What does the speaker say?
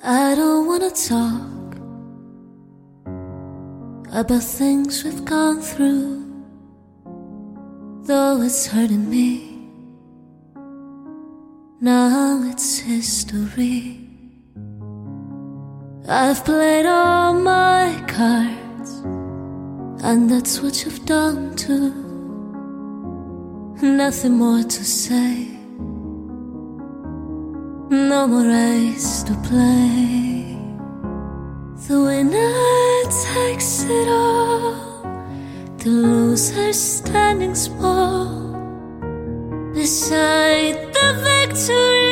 I don't wanna talk about things we've gone through, though it's hurting me. Now it's history. I've played all my cards, and that's what you've done too. Nothing more to say, no more race to play. The winner takes it all, the loser standing small beside the victory.